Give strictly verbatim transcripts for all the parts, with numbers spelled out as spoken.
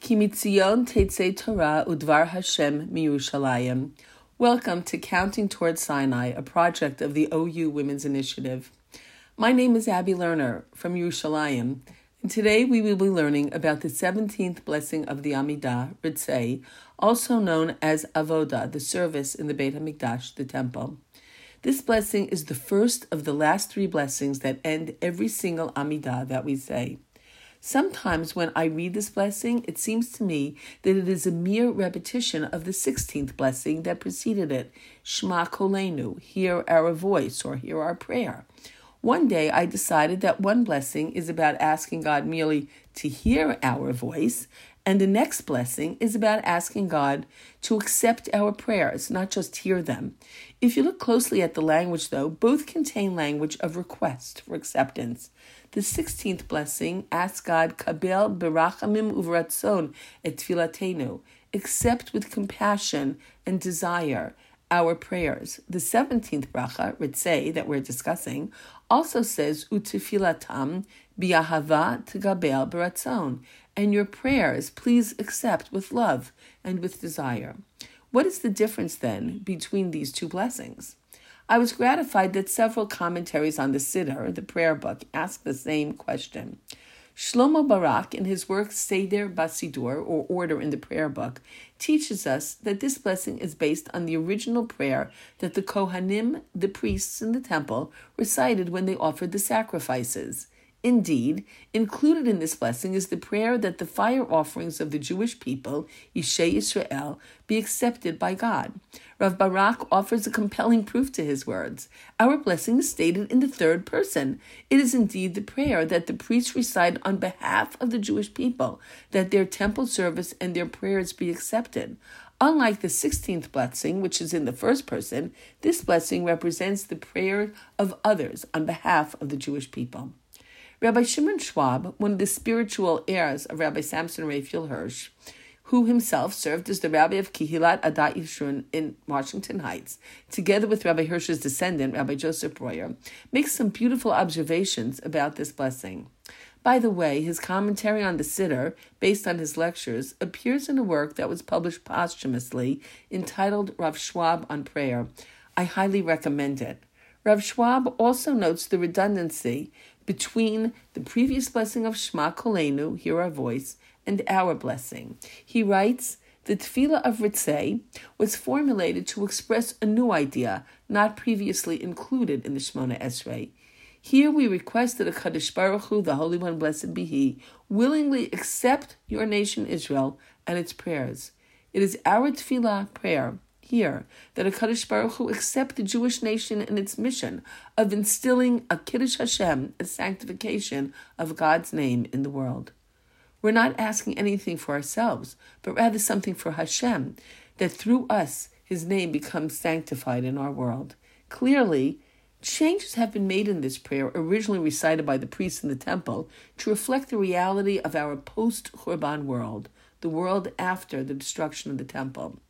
Ki mitzion tetzei Torah udvar Hashem miyushalayim. Welcome to Counting Towards Sinai, a project of the O U Women's Initiative. My name is Abby Lerner from Yerushalayim, and today we will be learning about the seventeenth blessing of the Amidah, Ritzei, also known as Avodah, the service in the Beit HaMikdash, the temple. This blessing is the first of the last three blessings that end every single Amidah that we say. Sometimes when I read this blessing, it seems to me that it is a mere repetition of the sixteenth blessing that preceded it, Shema Kolenu, hear our voice, or hear our prayer. One day I decided that one blessing is about asking God merely to hear our voice, and the next blessing is about asking God to accept our prayers, not just hear them. If you look closely at the language, though, both contain language of request for acceptance. The sixteenth blessing asks God, Kabel berachamim uvratzon et tfilatenu, accept with compassion and desire our prayers. The seventeenth bracha, Ritzei, that we're discussing, also says, Utefilatam biahava tegabel beratzon, and your prayers please accept with love and with desire. What is the difference, then, between these two blessings? I was gratified that several commentaries on the Siddur, the prayer book, ask the same question. Shlomo Barak, in his work Seder Basidur, or Order in the Prayer Book, teaches us that this blessing is based on the original prayer that the Kohanim, the priests in the temple, recited when they offered the sacrifices. Indeed, included in this blessing is the prayer that the fire offerings of the Jewish people, Yishei Yisrael, be accepted by God. Rav Barak offers a compelling proof to his words. Our blessing is stated in the third person. It is indeed the prayer that the priests recite on behalf of the Jewish people, that their temple service and their prayers be accepted. Unlike the sixteenth blessing, which is in the first person, this blessing represents the prayer of others on behalf of the Jewish people. Rabbi Shimon Schwab, one of the spiritual heirs of Rabbi Samson Raphael Hirsch, who himself served as the rabbi of Kehilat Adat Yisroel in Washington Heights, together with Rabbi Hirsch's descendant, Rabbi Joseph Breuer, makes some beautiful observations about this blessing. By the way, his commentary on the Siddur, based on his lectures, appears in a work that was published posthumously entitled Rav Schwab on Prayer. I highly recommend it. Rav Schwab also notes the redundancy between the previous blessing of Shema Kolenu, hear our voice, and our blessing. He writes, the Tefillah of Ritzei was formulated to express a new idea, not previously included in the Shemona Esrei. Here we request that HaKadosh Baruch Hu, the Holy One, blessed be He, willingly accept your nation Israel and its prayers. It is our Tefillah prayer here that HaKadosh Baruch Hu accept the Jewish nation in its mission of instilling a Kiddush Hashem, a sanctification of God's name in the world. We're not asking anything for ourselves, but rather something for Hashem, that through us His name becomes sanctified in our world. Clearly, changes have been made in this prayer, originally recited by the priests in the temple, to reflect the reality of our post-Churban world, the world after the destruction of the temple.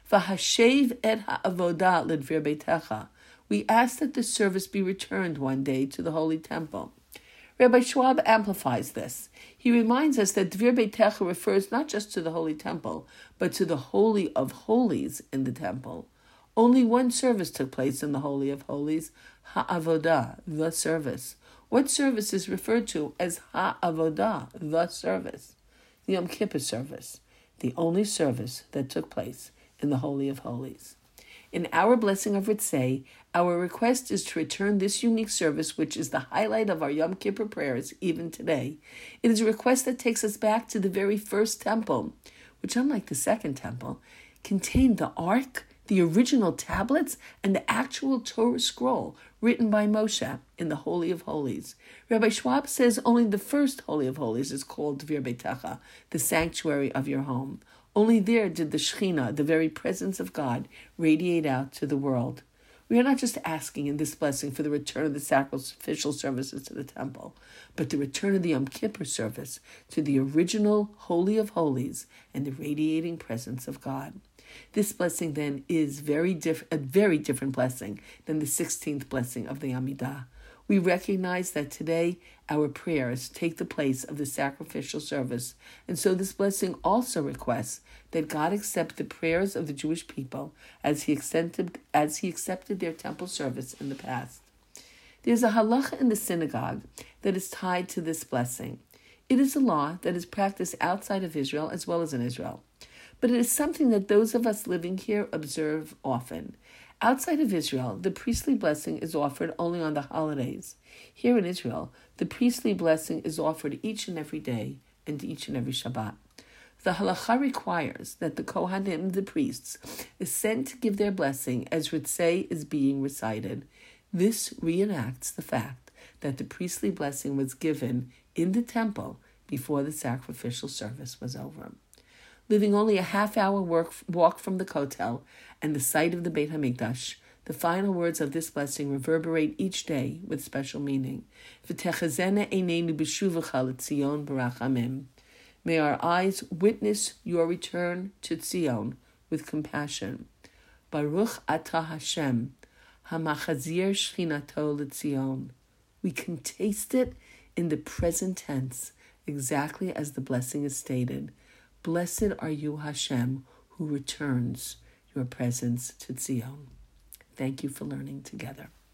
V'hashev et ha'avodah l'dvir beitecha. We ask that the service be returned one day to the Holy Temple. Rabbi Schwab amplifies this. He reminds us that Dvir Beitecha refers not just to the Holy Temple, but to the Holy of Holies in the Temple. Only one service took place in the Holy of Holies, Ha'avodah, the service. What service is referred to as Ha'avodah, the service? The Yom Kippur service, the only service that took place in the Holy of Holies. In our blessing of Ritzei, our request is to return this unique service, which is the highlight of our Yom Kippur prayers even today. It is a request that takes us back to the very first temple, which, unlike the second temple, contained the Ark, the original tablets, and the actual Torah scroll written by Moshe in the Holy of Holies. Rabbi Schwab says only the first Holy of Holies is called Dvir Beitecha, the sanctuary of your home. Only there did the Shekhinah, the very presence of God, radiate out to the world. We are not just asking in this blessing for the return of the sacrificial services to the temple, but the return of the Yom Kippur service to the original Holy of Holies and the radiating presence of God. This blessing, then, is very diff- a very different blessing than the sixteenth blessing of the Amidah. We recognize that today our prayers take the place of the sacrificial service, and so this blessing also requests that God accept the prayers of the Jewish people as he accepted, as he accepted their temple service in the past. There's a halacha in the synagogue that is tied to this blessing. It is a law that is practiced outside of Israel as well as in Israel, but it is something that those of us living here observe often. Outside of Israel, the priestly blessing is offered only on the holidays. Here in Israel, the priestly blessing is offered each and every day and each and every Shabbat. The halacha requires that the Kohanim, the priests, is sent to give their blessing as Ritzei is being recited. This reenacts the fact that the priestly blessing was given in the temple before the sacrificial service was over. Living only a half-hour work, walk from the Kotel and the site of the Beit HaMikdash, the final words of this blessing reverberate each day with special meaning. V'techazena einenu b'shuvacha l'Tzion b'rachamim. May our eyes witness your return to Tzion with compassion. Baruch atah Hashem, hamachazir shchinato l'Tzion. We can taste it in the present tense, exactly as the blessing is stated. Blessed are you, Hashem, who returns your presence to Tzion. Thank you for learning together.